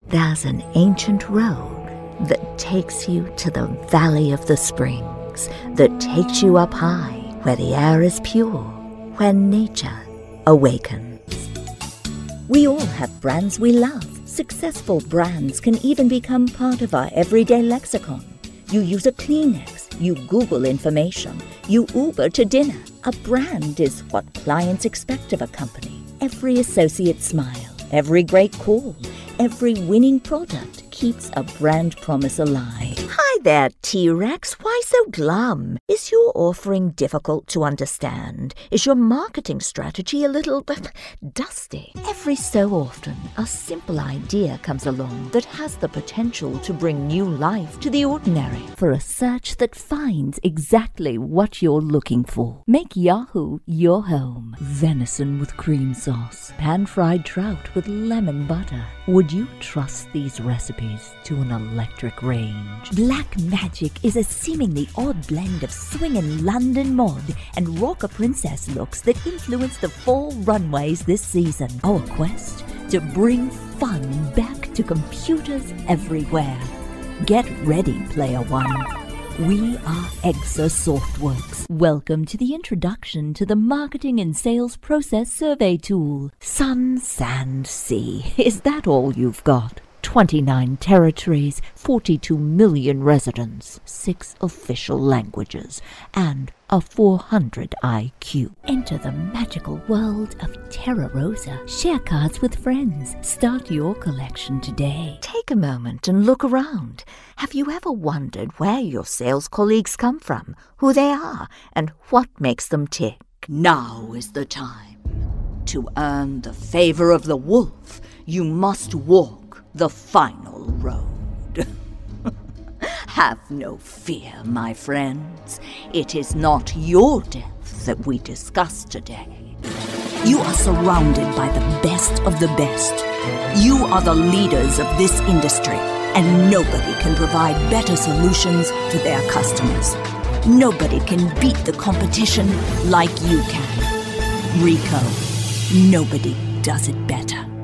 There's an ancient road that takes you to the Valley of the Springs, that takes you up high, where the air is pure, where nature awakens. We all have brands we love. Successful brands can even become part of our everyday lexicon. You use a Kleenex, you Google information, you Uber to dinner. A brand is what clients expect of a company. Every associate smile, every great call, every winning product keeps a brand promise alive. Hi there, T-Rex. Why so glum? Is your offering difficult to understand? Is your marketing strategy a little dusty? Every so often, a simple idea comes along that has the potential to bring new life to the ordinary. For a search that finds exactly what you're looking for. Make Yahoo your home. Venison with cream sauce. Pan-fried trout with lemon butter. Would you trust these recipes to an electric range? Black Magic is a seemingly odd blend of swingin' London mod and rocker princess looks that influence the fall runways this season. Our quest to bring fun back to computers everywhere. Get ready, Player One. We are Exa Softworks. Welcome to the introduction to the Marketing and Sales Process Survey Tool. Sun, sand, sea. Is that all you've got? 29 territories, 42 million residents, 6 official languages, and a 400 IQ. Enter the magical world of Terra Rosa. Share cards with friends. Start your collection today. Take a moment and look around. Have you ever wondered where your sales colleagues come from, who they are, and what makes them tick? Now is the time. To earn the favor of the wolf, you must walk the final road. Have no fear, my friends. It is not your death that we discuss today. You are surrounded by the best of the best. You are the leaders of this industry, and nobody can provide better solutions to their customers. Nobody can beat the competition like you can. Ricoh, nobody does it better.